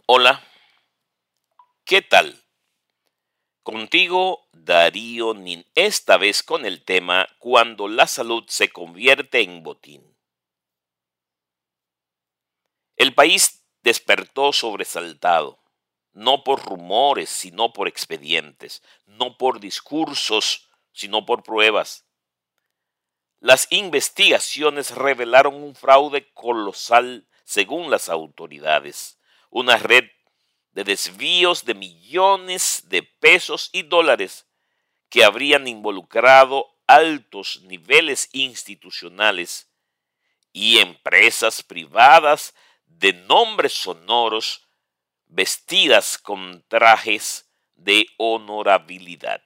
Hola, ¿qué tal? Contigo, Darío Nin, esta vez con el tema Cuando la salud se convierte en botín. El país despertó sobresaltado, no por rumores, sino por expedientes, no por discursos, sino por pruebas. Las investigaciones revelaron un fraude colosal según las autoridades, una red de desvíos de millones de pesos y dólares que habrían involucrado altos niveles institucionales y empresas privadas de nombres sonoros vestidas con trajes de honorabilidad.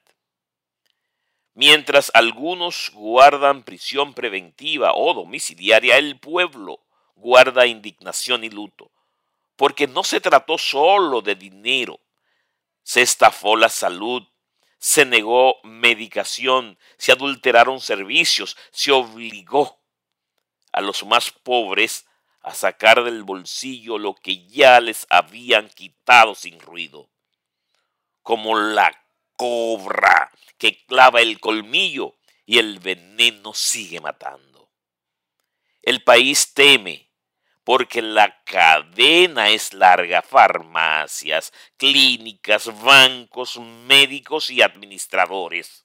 Mientras algunos guardan prisión preventiva o domiciliaria, el pueblo guarda indignación y luto, porque no se trató solo de dinero, se estafó la salud, se negó medicación, se adulteraron servicios, se obligó a los más pobres a sacar del bolsillo lo que ya les habían quitado sin ruido, como la cobra que clava el colmillo y el veneno sigue matando. El país teme porque la cadena es larga: farmacias, clínicas, bancos, médicos y administradores.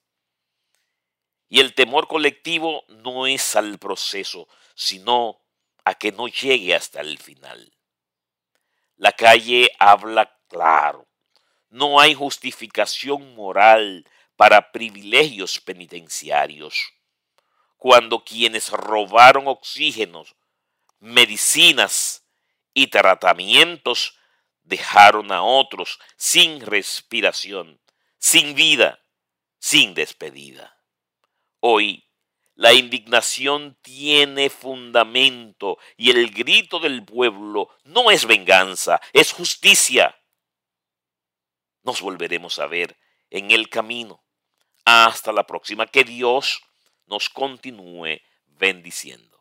Y el temor colectivo no es al proceso, sino a que no llegue hasta el final. La calle habla claro. No hay justificación moral para privilegios penitenciarios. Cuando quienes robaron oxígenos, medicinas y tratamientos dejaron a otros sin respiración, sin vida, sin despedida. Hoy la indignación tiene fundamento y el grito del pueblo no es venganza, es justicia. Nos volveremos a ver en el camino. Hasta la próxima. Que Dios nos continúe bendiciendo.